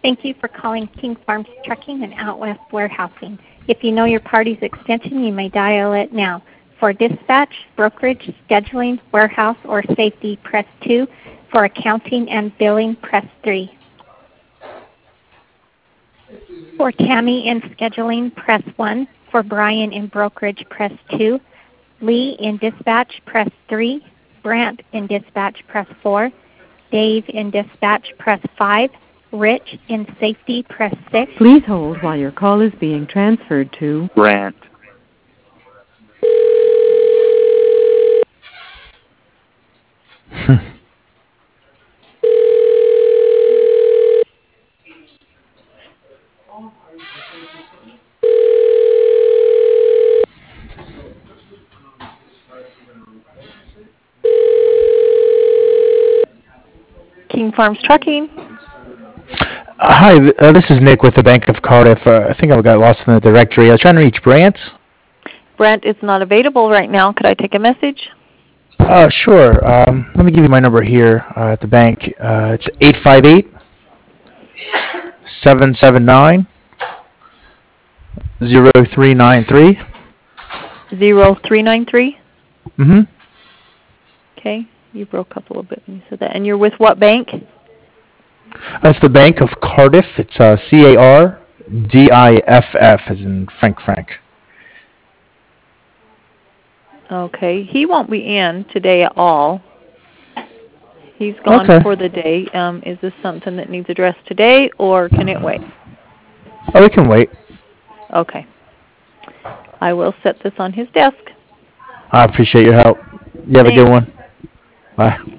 Thank you for calling King Farms Trucking and Out West Warehousing. If you know your party's extension, you may dial it now. For dispatch, brokerage, scheduling, warehouse, or safety, press 2. For accounting and billing, press 3. For Tammy in scheduling, press 1. For Brian in brokerage, press 2. Lee in dispatch, press 3. Brant in dispatch, press 4. Dave in dispatch, press 5. Rich in safety, press 6. Please hold while your call is being transferred to Brant. King Farms Trucking. Hi, this is Nick with the Bank of Cardiff. I think I got lost in the directory. I was trying to reach Brant. Brent is not available right now. Could I take a message? Sure. Let me give you my number here at the bank. It's 858-779-0393. 0393? Mm-hmm. Okay. You broke up a little bit when you said that. And you're with what bank? That's the Bank of Cardiff. It's CARDIFF, as in Frank. Okay. He won't be in today at all. He's gone for the day. Is this something that needs addressed today, or can it wait? Oh, it can wait. Okay. I will set this on his desk. I appreciate your help. You have a good one. Bye.